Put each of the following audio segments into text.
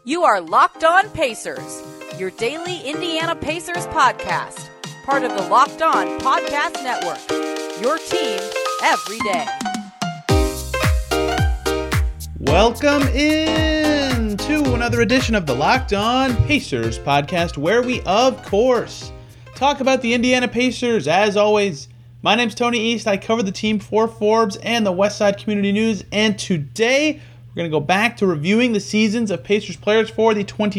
You are Locked On Pacers, your daily Indiana Pacers podcast, part of the Locked On Podcast Network, your team every day. Welcome in to another edition of the Locked On Pacers podcast, where we, of course, talk about the Indiana Pacers. As always, my name's Tony East. I cover the team for Forbes and the Westside Community News, and today we're going to go back to reviewing the seasons of Pacers players for the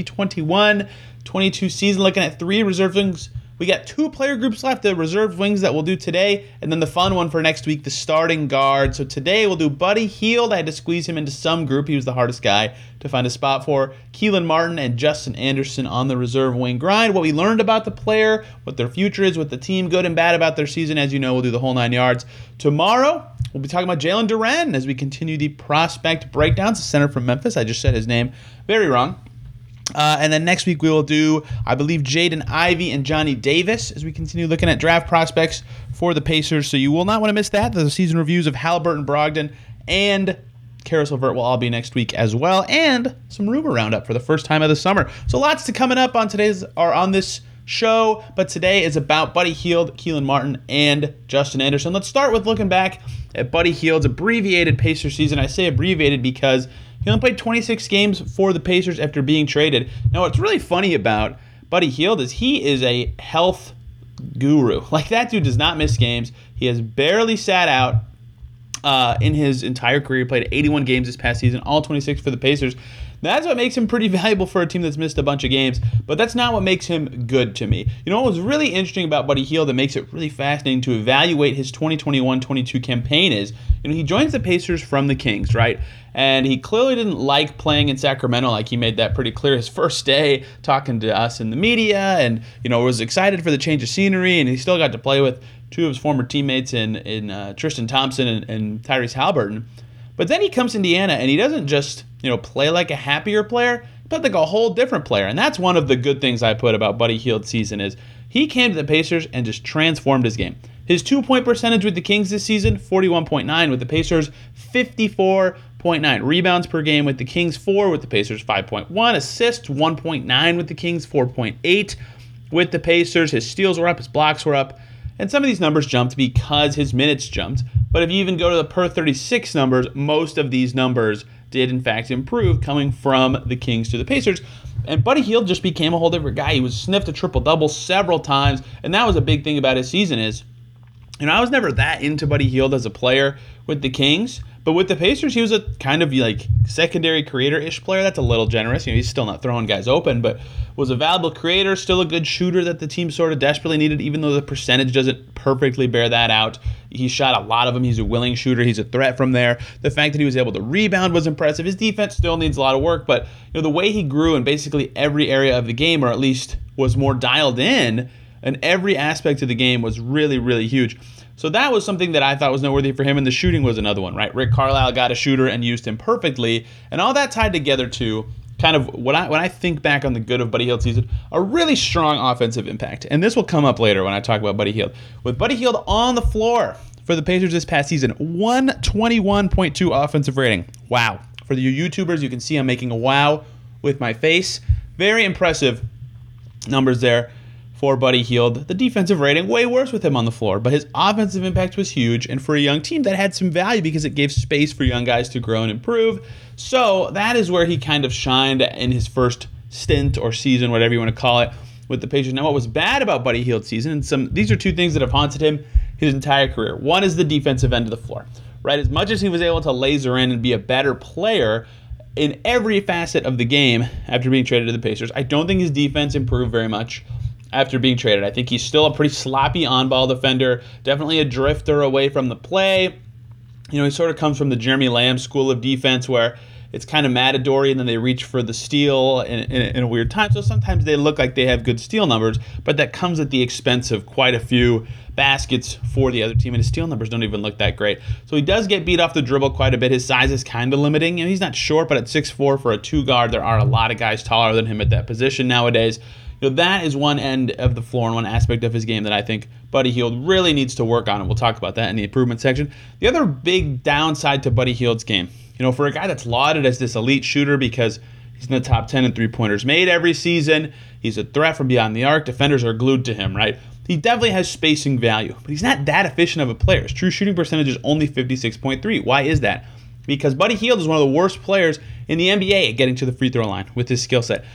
2021-22 season, looking at three reserve wings. We got two player groups left, the reserve wings that we'll do today, and then the fun one for next week, the starting guard. So today we'll do Buddy Hield. I had to squeeze him into some group. He was the hardest guy to find a spot for. Kelan Martin and Justin Anderson on the reserve wing grind. What we learned about the player, what their future is with the team, good and bad about their season. As you know, we'll do the whole 9 yards. Tomorrow, we'll be talking about Jalen Duren as we continue the prospect breakdowns. The center from Memphis. I just said his name very wrong. And then next week we will do, I believe, Jaden Ivey and Johnny Davis as we continue looking at draft prospects for the Pacers. So you will not want to miss that. The season reviews of Halliburton, Brogdon, and Caris LeVert will all be next week as well. And some rumor roundup for the first time of the summer. So lots to coming up on this show. But today is about Buddy Hield, Kelan Martin, and Justin Anderson. Let's start with looking back at Buddy Hield's abbreviated Pacers season. I say abbreviated because he only played 26 games for the Pacers after being traded. Now, what's really funny about Buddy Hield is he is a health guru. Like, that dude does not miss games. He has barely sat out in his entire career. He played 81 games this past season, all 26 for the Pacers. That's what makes him pretty valuable for a team that's missed a bunch of games, but that's not what makes him good to me. You know what was really interesting about Buddy Hield that makes it really fascinating to evaluate his 2021-22 campaign is, he joins the Pacers from the Kings, right? And he clearly didn't like playing in Sacramento. Like, he made that pretty clear his first day talking to us in the media, and was excited for the change of scenery, and he still got to play with two of his former teammates in Tristan Thompson and Tyrese Halliburton. But then he comes to Indiana, and he doesn't just play like a happier player, but like a whole different player. And that's one of the good things I put about Buddy Hield's season is he came to the Pacers and just transformed his game. His 2-point percentage with the Kings this season, 41.9. With the Pacers, 54.9. Rebounds per game with the Kings, 4. With the Pacers, 5.1. Assists, 1.9. With the Kings, 4.8. With the Pacers, his steals were up, his blocks were up. And some of these numbers jumped because his minutes jumped. But if you even go to the per 36 numbers, most of these numbers did in fact improve coming from the Kings to the Pacers. And Buddy Hield just became a whole different guy. He was sniffed a triple-double several times. And that was a big thing about his season is, I was never that into Buddy Hield as a player with the Kings. But with the Pacers, he was a kind of like secondary creator-ish player. That's a little generous. He's still not throwing guys open, but was a valuable creator, still a good shooter that the team sort of desperately needed, even though the percentage doesn't perfectly bear that out. He shot a lot of them. He's a willing shooter. He's a threat from there. The fact that he was able to rebound was impressive. His defense still needs a lot of work, but the way he grew in basically every area of the game, or at least was more dialed in every aspect of the game, was really, really huge. So that was something that I thought was noteworthy for him, and the shooting was another one, right? Rick Carlisle got a shooter and used him perfectly, and all that tied together to kind of when I think back on the good of Buddy Hield's season, a really strong offensive impact. And this will come up later when I talk about Buddy Hield. With Buddy Hield on the floor for the Pacers this past season, 121.2 offensive rating. Wow. For the YouTubers, you can see I'm making a wow with my face. Very impressive numbers there for Buddy Hield. The defensive rating, way worse with him on the floor, but his offensive impact was huge, and for a young team that had some value because it gave space for young guys to grow and improve. So that is where he kind of shined in his first stint or season, whatever you want to call it, with the Pacers. Now, what was bad about Buddy Hield's season, and these are two things that have haunted him his entire career. One is the defensive end of the floor, right? As much as he was able to laser in and be a better player in every facet of the game after being traded to the Pacers, I don't think his defense improved very much after being traded. I think he's still a pretty sloppy on-ball defender, definitely a drifter away from the play. He sort of comes from the Jeremy Lamb school of defense where it's kind of matador-y and then they reach for the steal in a weird time. So sometimes they look like they have good steal numbers, but that comes at the expense of quite a few baskets for the other team, and his steal numbers don't even look that great. So he does get beat off the dribble quite a bit. His size is kind of limiting. He's not short, but at 6'4" for a two-guard, there are a lot of guys taller than him at that position nowadays. That is one end of the floor and one aspect of his game that I think Buddy Hield really needs to work on, and we'll talk about that in the improvement section. The other big downside to Buddy Hield's game, for a guy that's lauded as this elite shooter because He's in the top 10 in three-pointers made every season. He's a threat from beyond the arc. Defenders are glued to him, right? He definitely has spacing value, but he's not that efficient of a player. His true shooting percentage is only 56.3. Why is that? Because Buddy Hield is one of the worst players in the NBA at getting to the free throw line with his skill set.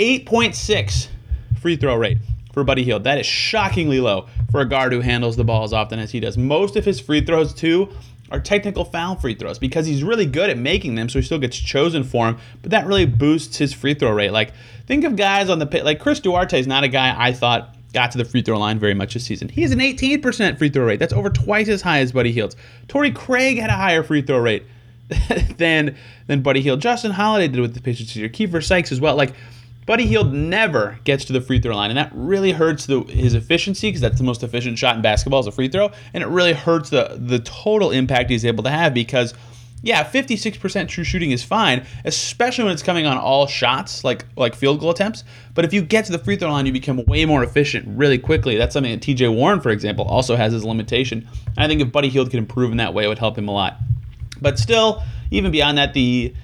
8.6 free throw rate for Buddy Hield. That is shockingly low for a guard who handles the ball as often as he does. Most of his free throws, too, are technical foul free throws because he's really good at making them, so he still gets chosen for them, but that really boosts his free throw rate. Like, think of guys on the pit, like Chris Duarte is not a guy I thought got to the free throw line very much this season. He has an 18% free throw rate. That's over twice as high as Buddy Hield's. Torrey Craig had a higher free throw rate than Buddy Hield. Justin Holiday did with the Pacers this year. Kiefer Sykes as well. Like, Buddy Hield never gets to the free throw line, and that really hurts his efficiency because that's the most efficient shot in basketball is a free throw, and it really hurts the total impact he's able to have because, yeah, 56% true shooting is fine, especially when it's coming on all shots, like field goal attempts, but if you get to the free throw line, you become way more efficient really quickly. That's something that T.J. Warren, for example, also has as a limitation, and I think if Buddy Hield could improve in that way, it would help him a lot. But still, even beyond that, the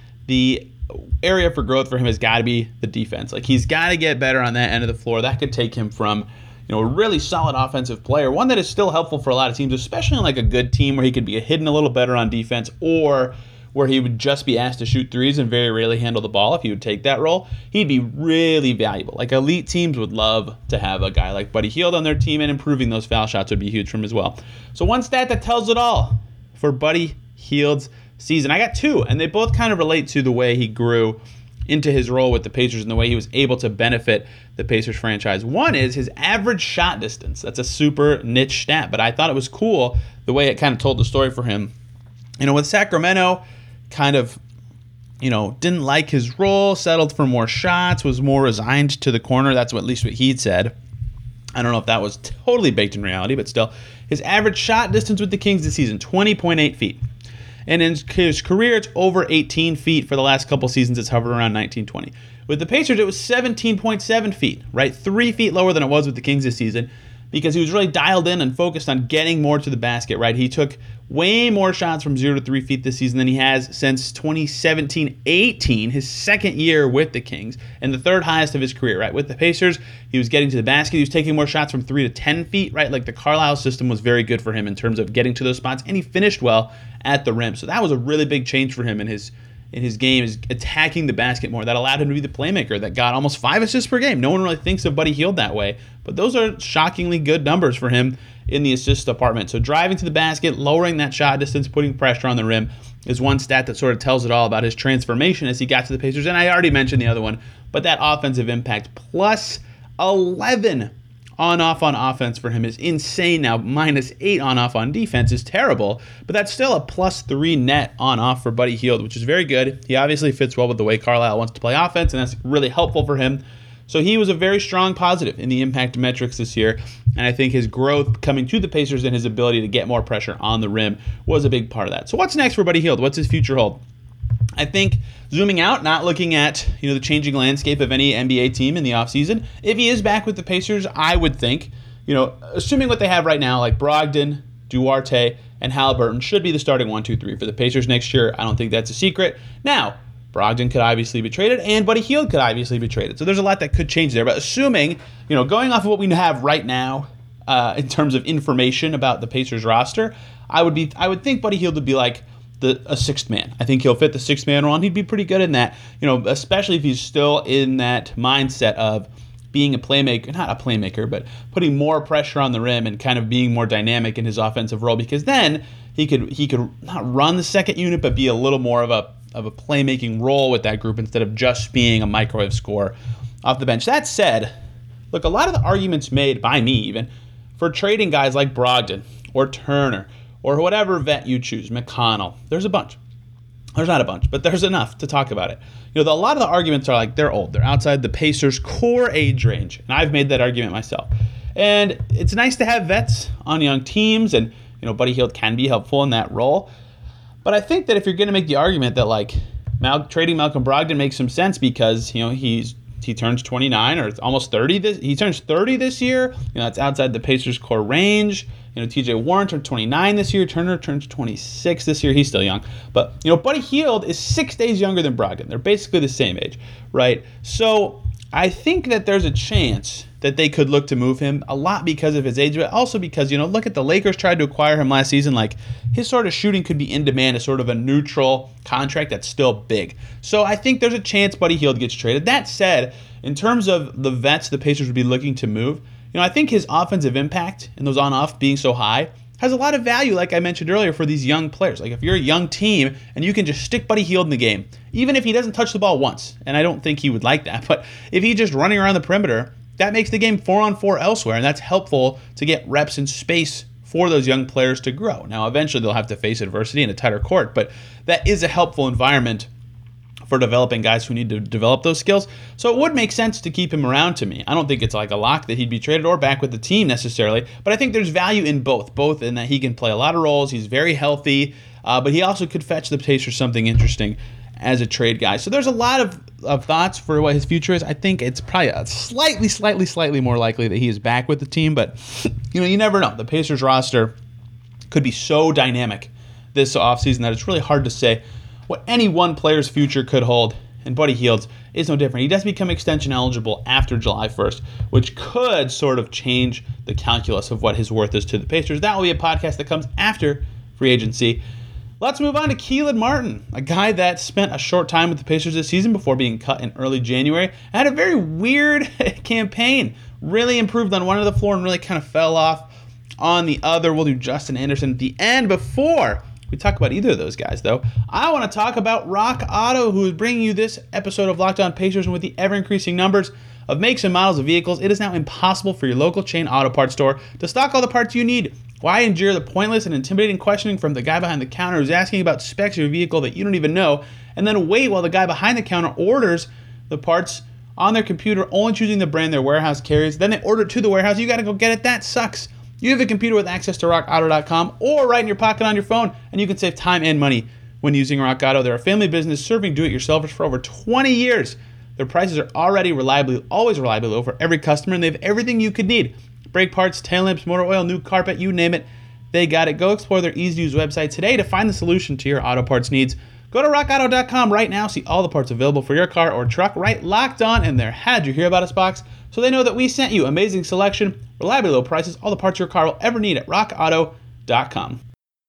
area for growth for him has got to be the defense. Like, he's got to get better on that end of the floor. That could take him from, a really solid offensive player, one that is still helpful for a lot of teams, especially in like a good team where he could be hidden a little better on defense, or where he would just be asked to shoot threes and very rarely handle the ball. If he would take that role, he'd be really valuable. Like, elite teams would love to have a guy like Buddy Hield on their team, and improving those foul shots would be huge for him as well. So one stat that tells it all for Buddy Hield's season. I got two, and they both kind of relate to the way he grew into his role with the Pacers and the way he was able to benefit the Pacers franchise. One is his average shot distance. That's a super niche stat, but I thought it was cool the way it kind of told the story for him. With Sacramento, kind of, didn't like his role, settled for more shots, was more resigned to the corner. That's at least what he'd said. I don't know if that was totally baked in reality, but still, his average shot distance with the Kings this season, 20.8 feet. And in his career, it's over 18 feet. For the last couple seasons, it's hovered around 19-20. With the Pacers, it was 17.7 feet, right? 3 feet lower than it was with the Kings this season because he was really dialed in and focused on getting more to the basket, right? He took way more shots from 0 to 3 feet this season than he has since 2017-18, his second year with the Kings, and the third highest of his career, right? With the Pacers, he was getting to the basket. He was taking more shots from 3 to 10 feet, right? Like, the Carlisle system was very good for him in terms of getting to those spots, and he finished well at the rim. So that was a really big change for him in his game, is attacking the basket more. That allowed him to be the playmaker that got almost 5 assists per game. No one really thinks of Buddy Hield that way, but those are shockingly good numbers for him in the assist department. So driving to the basket, lowering that shot distance, putting pressure on the rim is one stat that sort of tells it all about his transformation as he got to the Pacers. And I already mentioned the other one, but that offensive impact, plus 11 on-off on offense for him is insane now. -8 on-off on defense is terrible, but that's still a +3 net on-off for Buddy Hield, which is very good. He obviously fits well with the way Carlisle wants to play offense, and that's really helpful for him. So he was a very strong positive in the impact metrics this year, and I think his growth coming to the Pacers and his ability to get more pressure on the rim was a big part of that. So what's next for Buddy Hield? What's his future hold? I think zooming out, not looking at the changing landscape of any NBA team in the offseason, if he is back with the Pacers, I would think, assuming what they have right now, like Brogdon, Duarte, and Halliburton should be the starting 1, 2, 3 for the Pacers next year. I don't think that's a secret. Now, Brogdon could obviously be traded, and Buddy Hield could obviously be traded. So there's a lot that could change there. But assuming, going off of what we have right now in terms of information about the Pacers roster, I would think Buddy Hield would be like a sixth man. I think he'll fit the sixth man role, and he'd be pretty good in that, especially if he's still in that mindset of being a playmaker, not a playmaker, but putting more pressure on the rim and kind of being more dynamic in his offensive role, because then he could not run the second unit, but be a little more of a playmaking role with that group instead of just being a microwave scorer off the bench. That said, look, a lot of the arguments made by me even for trading guys like Brogdon or Turner or whatever vet you choose, McConnell, there's a bunch. There's not a bunch, but there's enough to talk about it. A lot of the arguments are like they're old. They're outside the Pacers' core age range, and I've made that argument myself. And it's nice to have vets on young teams, and Buddy Hield can be helpful in that role. But I think that if you're going to make the argument that trading Malcolm Brogdon makes some sense because he turns 29 or almost 30. He turns 30 this year. That's outside the Pacers' core range. T.J. Warren turned 29 this year. Turner turns 26 this year. He's still young. But, Buddy Hield is 6 days younger than Brogdon. They're basically the same age, right? So I think that there's a chance that they could look to move him, a lot because of his age, but also because, look at the Lakers tried to acquire him last season. Like, his sort of shooting could be in demand as sort of a neutral contract that's still big. So I think there's a chance Buddy Hield gets traded. That said, in terms of the vets the Pacers would be looking to move, I think his offensive impact and those on-off being so high has a lot of value, like I mentioned earlier, for these young players. Like, if you're a young team and you can just stick Buddy Hield in the game, even if he doesn't touch the ball once, and I don't think he would like that, but if he's just running around the perimeter, that makes the game 4-on-4 elsewhere, and that's helpful to get reps and space for those young players to grow. Now, eventually they'll have to face adversity in a tighter court, but that is a helpful environment for developing guys who need to develop those skills. So it would make sense to keep him around to me. I don't think it's like a lock that he'd be traded or back with the team necessarily, but I think there's value in both in that he can play a lot of roles, he's very healthy, but he also could fetch the Pacers something interesting as a trade guy. So there's a lot of thoughts for what his future is. I think it's probably slightly more likely that he is back with the team, but you never know. The Pacers roster could be so dynamic this offseason that it's really hard to say what any one player's future could hold, and Buddy Hield is no different. He does become extension eligible after July 1st, which could sort of change the calculus of what his worth is to the Pacers. That will be a podcast that comes after free agency. Let's move on to Kelan Martin, a guy that spent a short time with the Pacers this season before being cut in early January. And had a very weird campaign. Really improved on one end of the floor and really kind of fell off on the other. We'll do Justin Anderson at the end. Before we talk about either of those guys, though, I want to talk about Rock Auto, who is bringing you this episode of Locked On Pacers. And with the ever-increasing numbers of makes and models of vehicles, it is now impossible for your local chain auto parts store to stock all the parts you need. Why endure the pointless and intimidating questioning from the guy behind the counter who's asking about specs of your vehicle that you don't even know, and then wait while the guy behind the counter orders the parts on their computer, only choosing the brand their warehouse carries? Then they order it to the warehouse. You got to go get it. That sucks. You have a computer with access to rockauto.com or right in your pocket on your phone, and you can save time and money when using Rock Auto. They're a family business serving do-it-yourselfers for over 20 years. Their prices are already always reliably low for every customer, and they have everything you could need. Brake parts, tail lamps, motor oil, new carpet, you name it, they got it. Go explore their easy-to-use website today to find the solution to your auto parts needs. Go to rockauto.com right now. See all the parts available for your car or truck. Right, Locked On in their How'd You Hear About Us box, so they know that we sent you. Amazing selection, reliably low prices, all the parts your car will ever need at rockauto.com.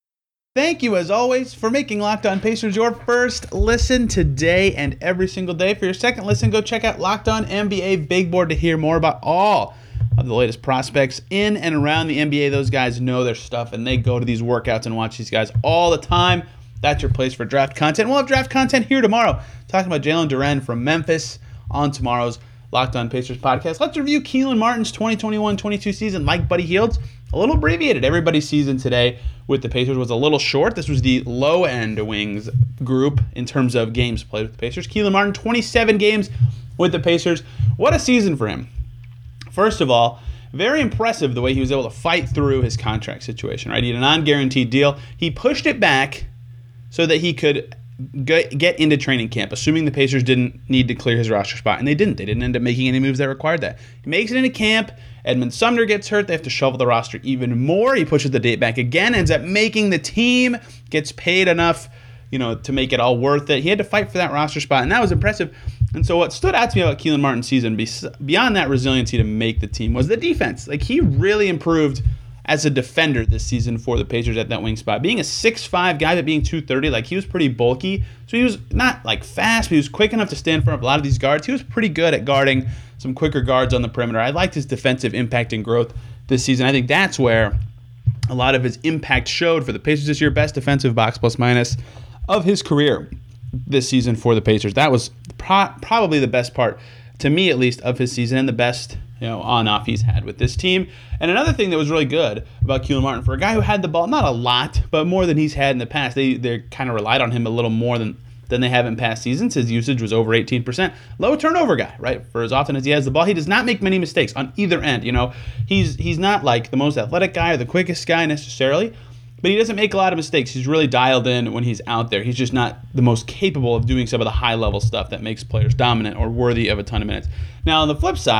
Thank you, as always, for making Locked On Pacers your first listen today and every single day. For your second listen, go check out Locked On NBA Big Board to hear more about all of the latest prospects in and around the NBA. Those guys know their stuff, and they go to these workouts and watch these guys all the time. That's your place for draft content. We'll have draft content here tomorrow, talking about Jalen Duren from Memphis on tomorrow's Locked On Pacers podcast. Let's review Kelan Martin's 2021-22 season. Like Buddy Hield's, a little abbreviated. Everybody's season today with the Pacers was a little short. This was the low-end wings group in terms of games played with the Pacers. Kelan Martin, 27 games with the Pacers. What a season for him. First of all, very impressive the way he was able to fight through his contract situation, right? He had a non-guaranteed deal. He pushed it back so that he could get into training camp, assuming the Pacers didn't need to clear his roster spot, and they didn't. They didn't end up making any moves that required that. He makes it into camp. Edmund Sumner gets hurt. They have to shovel the roster even more. He pushes the date back again, ends up making the team, gets paid enough, to make it all worth it. He had to fight for that roster spot, and that was impressive. And so what stood out to me about Kelan Martin's season, beyond that resiliency to make the team, was the defense. Like, he really improved as a defender this season for the Pacers at that wing spot. Being a 6'5" guy, but being 230, like, he was pretty bulky. So he was not, like, fast, but he was quick enough to stand in front of a lot of these guards. He was pretty good at guarding some quicker guards on the perimeter. I liked his defensive impact and growth this season. I think that's where a lot of his impact showed for the Pacers this year. Best defensive box plus minus of his career this season for the Pacers. That was probably the best part, to me at least, of his season, and the best on-off he's had with this team. And another thing that was really good about Kelan Martin, for a guy who had the ball, not a lot, but more than he's had in the past, they kind of relied on him a little more than they have in past seasons. His usage was over 18%. Low turnover guy, right? For as often as he has the ball, he does not make many mistakes on either end. He's not like the most athletic guy or the quickest guy necessarily, but he doesn't make a lot of mistakes. He's really dialed in when he's out there. He's just not the most capable of doing some of the high-level stuff that makes players dominant or worthy of a ton of minutes. Now, on the flip side,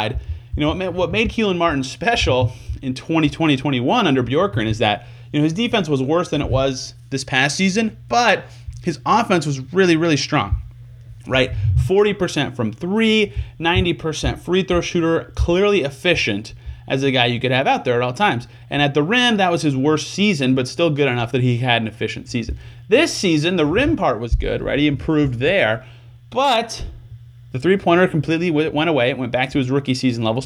what made Keelan Martin special in 2020-21 under Bjorkgren is that his defense was worse than it was this past season, but his offense was really, really strong. Right? 40% from 3, 90% free throw shooter, clearly efficient as a guy you could have out there at all times. And at the rim, that was his worst season, but still good enough that he had an efficient season. This season, the rim part was good, right? He improved there, but the three-pointer completely went away. It went back to his rookie season levels,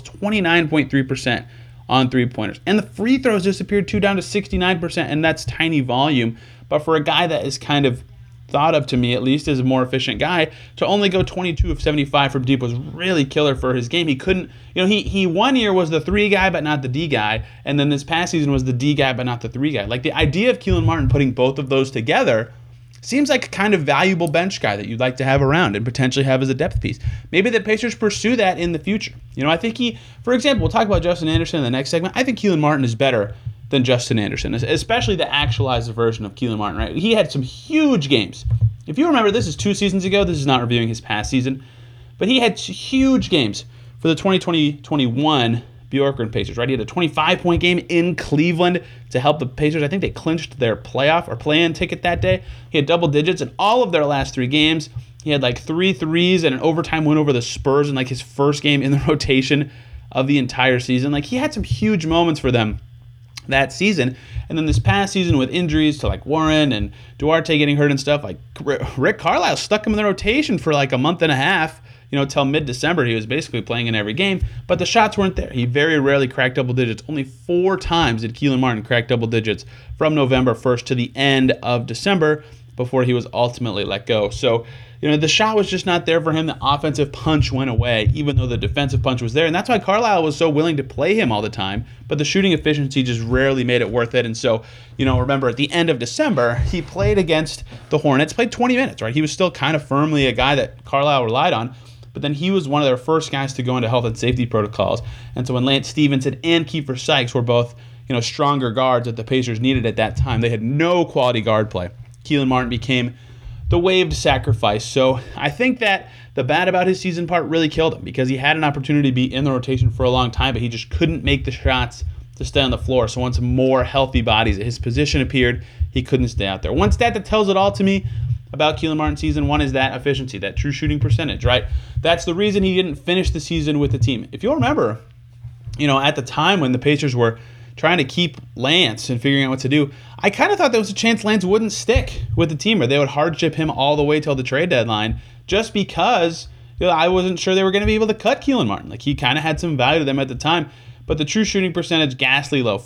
29.3% on three-pointers. And the free throws disappeared too, down to 69%, and that's tiny volume. But for a guy that is kind of thought of, to me at least, as a more efficient guy, to only go 22 of 75 from deep was really killer for his game. He couldn't, he one year was the 3 guy but not the D guy, and then this past season was the D guy but not the 3 guy. Like, the idea of Keelan Martin putting both of those together seems like a kind of valuable bench guy that you'd like to have around and potentially have as a depth piece. Maybe the Pacers pursue that in the future. I think for example, we'll talk about Justin Anderson in the next segment. I think Keelan Martin is better than Justin Anderson, especially the actualized version of Keelan Martin, right? He had some huge games. If you remember, this is 2 seasons ago. This is not reviewing his past season. But he had huge games for the 2020-21 Bjorkgren Pacers, right? He had a 25-point game in Cleveland to help the Pacers. I think they clinched their playoff or play-in ticket that day. He had double digits in all of their last 3 games. He had like 3 threes and an overtime win over the Spurs in like his first game in the rotation of the entire season. Like, he had some huge moments for them that season. And then this past season with injuries to like Warren and Duarte getting hurt and stuff, like Rick Carlisle stuck him in the rotation for like a month and a half, till mid-December. He was basically playing in every game, but the shots weren't there. He very rarely cracked double digits. Only 4 times did Keelan Martin crack double digits from November 1st to the end of December before he was ultimately let go. So, the shot was just not there for him. The offensive punch went away, even though the defensive punch was there. And that's why Carlisle was so willing to play him all the time. But the shooting efficiency just rarely made it worth it. And so, remember, at the end of December, he played against the Hornets, played 20 minutes, right? He was still kind of firmly a guy that Carlisle relied on. But then he was one of their first guys to go into health and safety protocols. And so when Lance Stevenson and Kiefer Sykes were both, stronger guards that the Pacers needed at that time, they had no quality guard play. Keelan Martin became the waived sacrifice. So I think that the bad about his season part really killed him, because he had an opportunity to be in the rotation for a long time, but he just couldn't make the shots to stay on the floor. So once more healthy bodies at his position appeared, he couldn't stay out there. One stat that tells it all to me about Keelan Martin's season 1 is that efficiency, that true shooting percentage, right? That's the reason he didn't finish the season with the team. If you'll remember, at the time when the Pacers were trying to keep Lance and figuring out what to do, I kind of thought there was a chance Lance wouldn't stick with the team, or they would hardship him all the way till the trade deadline, just because I wasn't sure they were going to be able to cut Keelan Martin. Like, he kind of had some value to them at the time, but the true shooting percentage, ghastly low,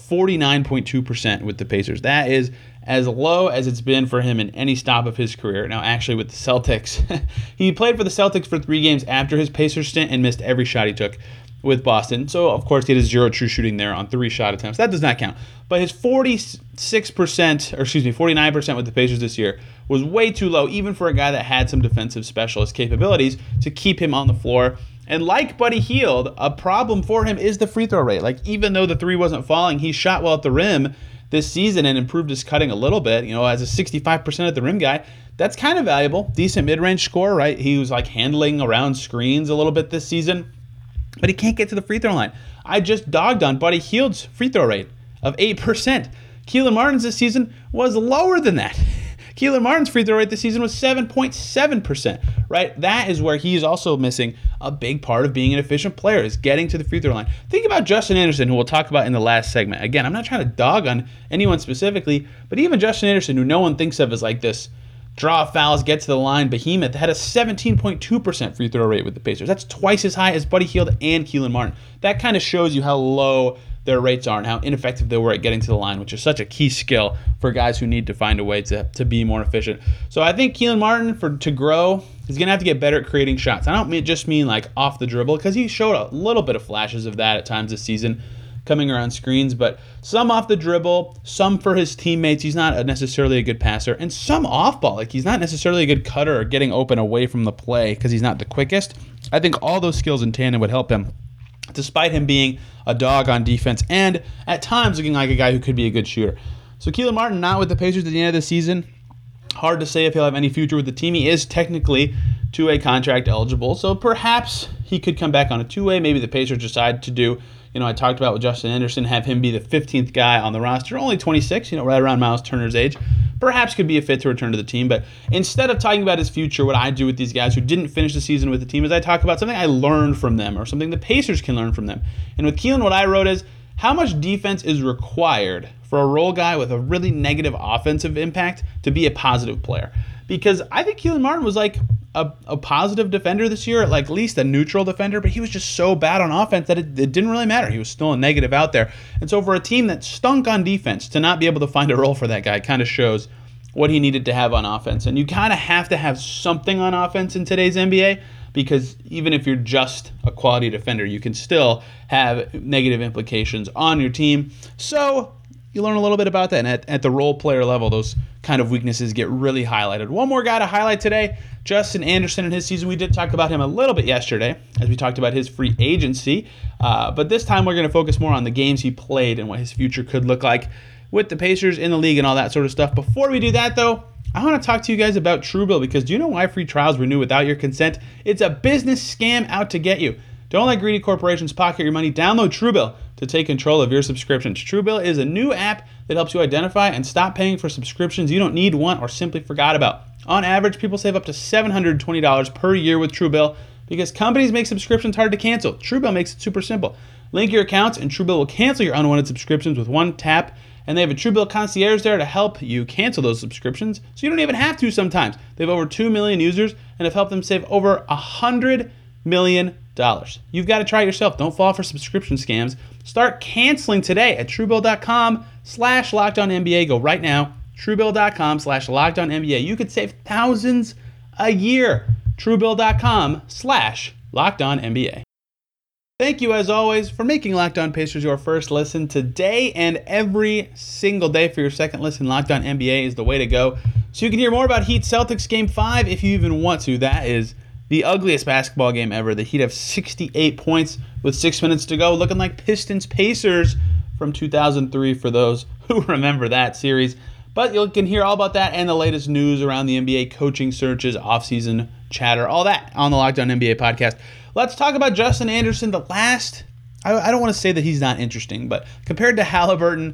49.2% with the Pacers. That is as low as it's been for him in any stop of his career. Now, actually, with the Celtics, he played for the Celtics for 3 games after his Pacers stint and missed every shot he took with Boston. So, of course, he had a 0 true shooting there on 3 shot attempts. That does not count. But his 49% with the Pacers this year was way too low, even for a guy that had some defensive specialist capabilities to keep him on the floor. And like Buddy Hield, a problem for him is the free throw rate. Like, even though the 3 wasn't falling, he shot well at the rim this season and improved his cutting a little bit. As a 65% at the rim guy, that's kind of valuable. Decent mid-range score, right? He was like handling around screens a little bit this season, but he can't get to the free throw line. I just dogged on Buddy Hield's free throw rate of 8%. Keelan Martin's this season was lower than that. Keelan Martin's free throw rate this season was 7.7%, right? That is where he's also missing a big part of being an efficient player, is getting to the free throw line. Think about Justin Anderson, who we'll talk about in the last segment. Again, I'm not trying to dog on anyone specifically, but even Justin Anderson, who no one thinks of as like this draw fouls, get to the line behemoth, had a 17.2% free throw rate with the Pacers. That's twice as high as Buddy Hield and Keelan Martin. That kind of shows you how low their rates are and how ineffective they were at getting to the line, which is such a key skill for guys who need to find a way to be more efficient. So I think Keelan Martin, to grow, is going to have to get better at creating shots. I don't just mean like off the dribble, because he showed a little bit of flashes of that at times this season, coming around screens, but some off the dribble, some for his teammates. He's not necessarily a good passer, and some off ball. Like, he's not necessarily a good cutter or getting open away from the play because he's not the quickest. I think all those skills in tandem would help him, despite him being a dog on defense and at times looking like a guy who could be a good shooter. So Keelan Martin not with the Pacers at the end of the season. Hard to say if he'll have any future with the team. He is technically two-way contract eligible, so perhaps he could come back on a two-way. Maybe the Pacers decide to do, I talked about with Justin Anderson, have him be the 15th guy on the roster, only 26, right around Miles Turner's age. Perhaps could be a fit to return to the team, but instead of talking about his future, what I do with these guys who didn't finish the season with the team is I talk about something I learned from them or something the Pacers can learn from them. And with Keelan, what I wrote is, how much defense is required for a role guy with a really negative offensive impact to be a positive player? Because I think Keelan Martin was like a positive defender this year, at least a neutral defender, but he was just so bad on offense that it didn't really matter. He was still a negative out there. And so for a team that stunk on defense, to not be able to find a role for that guy kind of shows what he needed to have on offense. And you kind of have to have something on offense in today's NBA, because even if you're just a quality defender, you can still have negative implications on your team. So you learn a little bit about that. And at the role player level, those kind of weaknesses get really highlighted. One more guy to highlight today, Justin Anderson and his season. We did talk about him a little bit yesterday as we talked about his free agency. But this time we're going to focus more on the games he played and what his future could look like with the Pacers in the league and all that sort of stuff. Before we do that, though, I want to talk to you guys about Truebill, because do you know why free trials renew without your consent? It's a business scam out to get you. Don't let greedy corporations pocket your money. Download Truebill to take control of your subscriptions. Truebill is a new app that helps you identify and stop paying for subscriptions you don't need, want, or simply forgot about. On average, people save up to $720 per year with Truebill because companies make subscriptions hard to cancel. Truebill makes it super simple. Link your accounts and Truebill will cancel your unwanted subscriptions with one tap. And they have a Truebill concierge there to help you cancel those subscriptions, so you don't even have to sometimes. They have over 2 million users and have helped them save over $100 million. You've got to try it yourself. Don't fall for subscription scams. Start canceling today at Truebill.com/LockedOnNBA. Go right now. Truebill.com/LockedOnNBA. You could save thousands a year. Truebill.com/LockedOnNBA. Thank you, as always, for making Locked On Pacers your first listen today and every single day. For your second listen, Locked On NBA is the way to go. So you can hear more about Heat Celtics Game 5 if you even want to. That is the ugliest basketball game ever. The Heat have 68 points with 6 minutes to go, looking like Pistons Pacers from 2003 for those who remember that series. But you can hear all about that and the latest news around the NBA, coaching searches, offseason chatter, all that on the Locked On NBA podcast. Let's talk about Justin Anderson. I don't want to say that he's not interesting, but compared to Halliburton,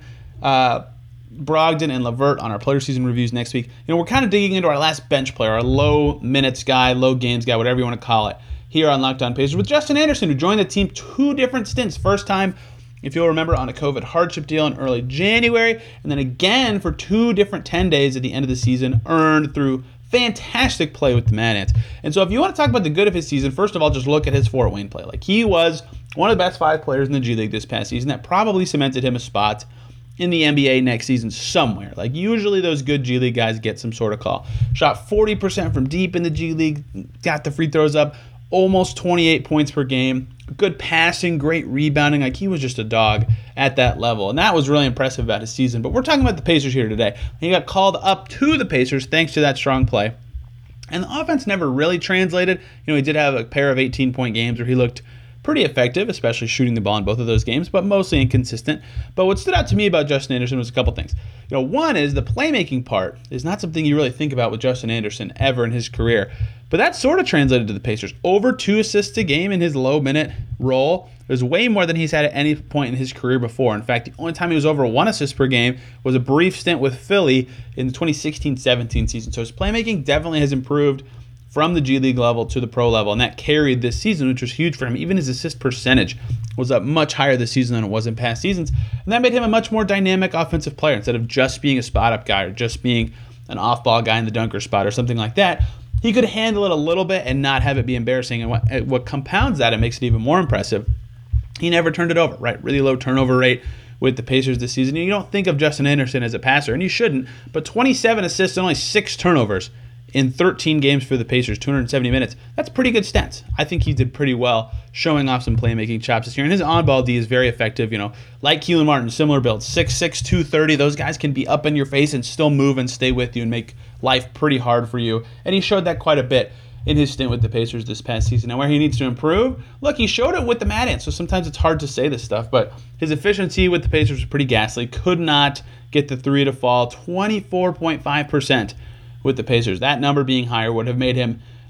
Brogdon, and LeVert on our player season reviews next week, we're kind of digging into our last bench player, our low minutes guy, low games guy, whatever you want to call it, here on Locked On Pacers with Justin Anderson, who joined the team 2 different stints. First time, if you'll remember, on a COVID hardship deal in early January, and then again for 2 different 10 days at the end of the season, earned through fantastic play with the Mad Ants. And so if you want to talk about the good of his season, first of all, just look at his Fort Wayne play. He was one of the best 5 players in the G League this past season. That probably cemented him a spot in the NBA next season somewhere. Usually those good G League guys get some sort of call. Shot 40% from deep in the G League, got the free throws up, almost 28 points per game. Good passing, great rebounding. He was just a dog at that level. And that was really impressive about his season. But we're talking about the Pacers here today. He got called up to the Pacers thanks to that strong play. And the offense never really translated. He did have a pair of 18-point games where he looked pretty effective, especially shooting the ball in both of those games, but mostly inconsistent. But what stood out to me about Justin Anderson was a couple things. One is the playmaking part is not something you really think about with Justin Anderson ever in his career. But that sort of translated to the Pacers. Over 2 assists a game in his low-minute role. It was way more than he's had at any point in his career before. In fact, the only time he was over 1 assist per game was a brief stint with Philly in the 2016-17 season. So his playmaking definitely has improved from the G League level to the pro level, and that carried this season, which was huge for him. Even his assist percentage was up much higher this season than it was in past seasons, and that made him a much more dynamic offensive player. Instead of just being a spot-up guy or just being an off-ball guy in the dunker spot or something like that, he could handle it a little bit and not have it be embarrassing. And what compounds that and makes it even more impressive, he never turned it over, right? Really low turnover rate with the Pacers this season. You don't think of Justin Anderson as a passer, and you shouldn't, but 27 assists and only 6 turnovers in 13 games for the Pacers, 270 minutes. That's pretty good stats. I think he did pretty well showing off some playmaking chops this year. And his on-ball D is very effective. Like Keelan Martin, similar build, 6'6", 230. Those guys can be up in your face and still move and stay with you and make life pretty hard for you. And he showed that quite a bit in his stint with the Pacers this past season. Now, where he needs to improve, look, he showed it with the Mad Ants, so sometimes it's hard to say this stuff, but his efficiency with the Pacers was pretty ghastly. Could not get the 3 to fall, 24.5% with the Pacers. That number being higher would have made him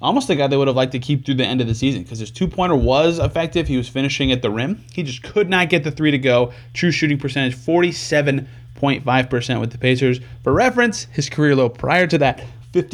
almost a guy they would have liked to keep through the end of the season because his two-pointer was effective. He was finishing at the rim. He just could not get the three to go. True shooting percentage, 47.5% with the Pacers. For reference, his career low prior to that,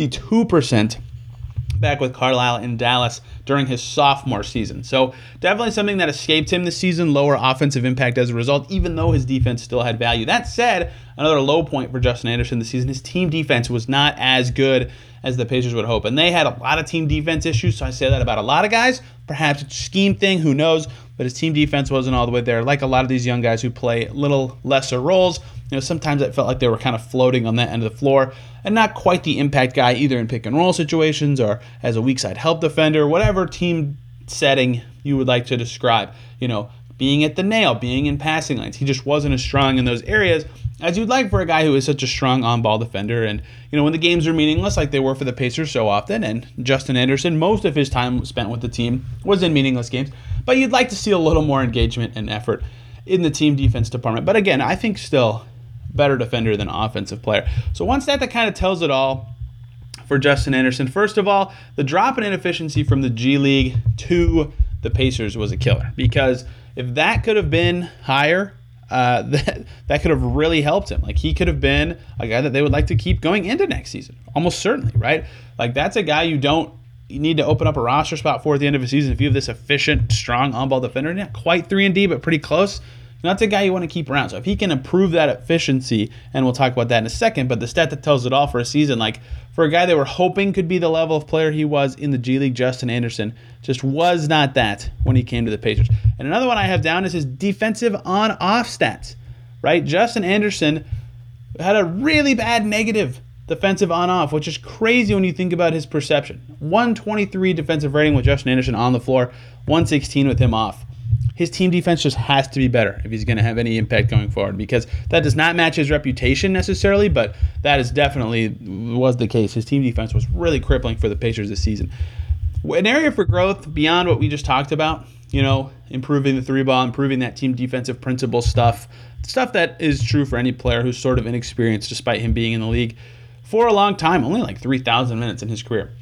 52%. Back with Carlisle in Dallas during his sophomore season. So definitely something that escaped him this season, lower offensive impact as a result, even though his defense still had value. That said, another low point for Justin Anderson this season, his team defense was not as good as the Pacers would hope. And they had a lot of team defense issues, so I say that about a lot of guys. Perhaps it's a scheme thing, who knows, but his team defense wasn't all the way there. Like a lot of these young guys who play little lesser roles, sometimes it felt like they were kind of floating on that end of the floor and not quite the impact guy either in pick and roll situations or as a weak side help defender, whatever team setting you would like to describe. Being at the nail, being in passing lanes. He just wasn't as strong in those areas as you'd like for a guy who is such a strong on-ball defender. And, when the games are meaningless like they were for the Pacers so often, and Justin Anderson, most of his time spent with the team was in meaningless games, but you'd like to see a little more engagement and effort in the team defense department. But again, I think still better defender than offensive player. So one stat that kind of tells it all for Justin Anderson. First of all, the drop in inefficiency from the G League to the Pacers was a killer, because if that could have been higher, that could have really helped him. Like, he could have been a guy that they would like to keep going into next season, almost certainly, right? Like, that's a guy you need to open up a roster spot for at the end of a season if you have this efficient, strong on-ball defender. Not quite 3-and-D, but pretty close. That's a guy you want to keep around. So if he can improve that efficiency, and we'll talk about that in a second, but the stat that tells it all for a season, like for a guy they were hoping could be the level of player he was in the G League, Justin Anderson just was not that when he came to the Pacers. And another one I have down is his defensive on-off stats, right? Justin Anderson had a really bad negative defensive on-off, which is crazy when you think about his perception. 123 defensive rating with Justin Anderson on the floor, 116 with him off. His team defense just has to be better if he's going to have any impact going forward, because that does not match his reputation necessarily, but that is definitely was the case. His team defense was really crippling for the Pacers this season. An area for growth beyond what we just talked about, improving the three ball, improving that team defensive principle stuff that is true for any player who's sort of inexperienced despite him being in the league for a long time, only like 3,000 minutes in his career.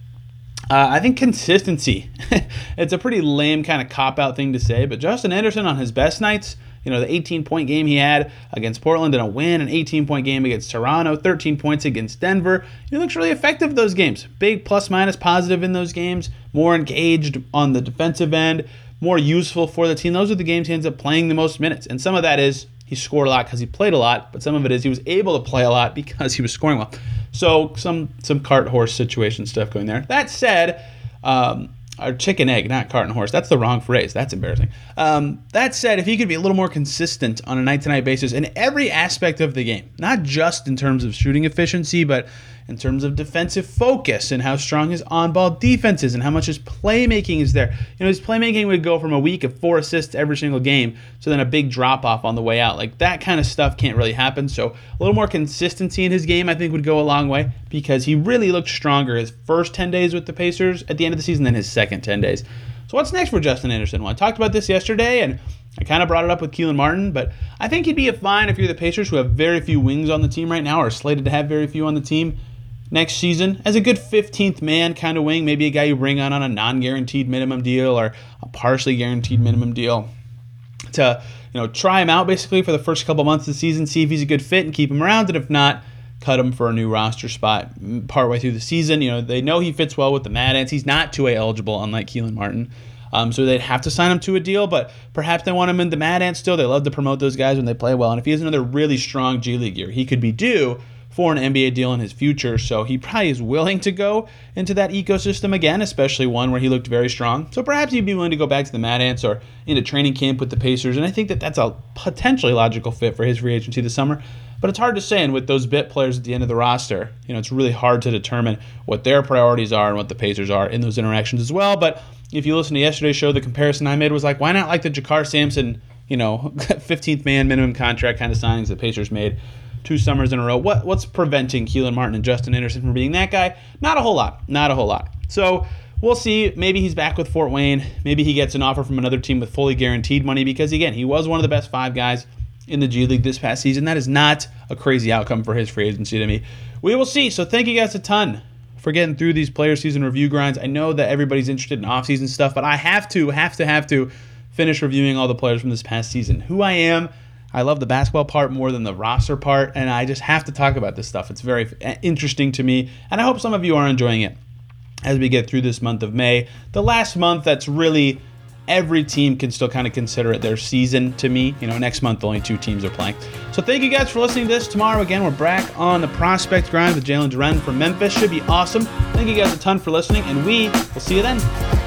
I think consistency. It's a pretty lame kind of cop-out thing to say, but Justin Anderson on his best nights, the 18-point game he had against Portland in a win, an 18-point game against Toronto, 13 points against Denver. He looks really effective those games. Big plus-minus positive in those games, more engaged on the defensive end, more useful for the team. Those are the games he ends up playing the most minutes, and some of that is he scored a lot because he played a lot, but some of it is he was able to play a lot because he was scoring well. So some cart horse situation stuff going there. That said, or chicken egg, not cart and horse. That's the wrong phrase. That's embarrassing. That said, if he could be a little more consistent on a night-to-night basis in every aspect of the game, not just in terms of shooting efficiency, but in terms of defensive focus and how strong his on-ball defense is and how much his playmaking is there. His playmaking would go from a week of 4 assists every single game to then a big drop-off on the way out. Like, that kind of stuff can't really happen. So a little more consistency in his game, I think, would go a long way, because he really looked stronger his first 10 days with the Pacers at the end of the season than his second 10 days. So what's next for Justin Anderson? Well, I talked about this yesterday, and I kind of brought it up with Keelan Martin, but I think he'd be fine if you're the Pacers, who have very few wings on the team right now, or slated to have very few on the team next season, as a good 15th man kind of wing, maybe a guy you bring on a non-guaranteed minimum deal or a partially guaranteed minimum deal to try him out basically for the first couple months of the season, see if he's a good fit and keep him around, and if not, cut him for a new roster spot partway through the season. They know he fits well with the Mad Ants. He's not 2A eligible, unlike Keelan Martin. So they'd have to sign him to a deal, but perhaps they want him in the Mad Ants still. They love to promote those guys when they play well. And if he has another really strong G League year, he could be due for an NBA deal in his future. So he probably is willing to go into that ecosystem again, especially one where he looked very strong. So perhaps he'd be willing to go back to the Mad Ants or into training camp with the Pacers. And I think that that's a potentially logical fit for his free agency this summer. But it's hard to say, and with those bit players at the end of the roster, it's really hard to determine what their priorities are and what the Pacers are in those interactions as well. But if you listen to yesterday's show, the comparison I made was like, why not like the Jakar Sampson, 15th man minimum contract kind of signings the Pacers made 2 summers in a row? What's preventing Keelan Martin and Justin Anderson from being that guy? Not a whole lot. So we'll see. Maybe he's back with Fort Wayne. Maybe he gets an offer from another team with fully guaranteed money, because, again, he was one of the best 5 guys in the G League this past season. That is not a crazy outcome for his free agency to me. We will see. So thank you guys a ton for getting through these player season review grinds. I know that everybody's interested in off-season stuff, but I have to finish reviewing all the players from this past season. Who I am, I love the basketball part more than the roster part, and I just have to talk about this stuff. It's very interesting to me, and I hope some of you are enjoying it as we get through this month of May. The last month that's really every team can still kind of consider it their season to me. Next month only 2 teams are playing. So thank you guys for listening to this. Tomorrow, again, we're back on the prospect grind with Jalen Duren from Memphis. Should be awesome. Thank you guys a ton for listening, and we will see you then.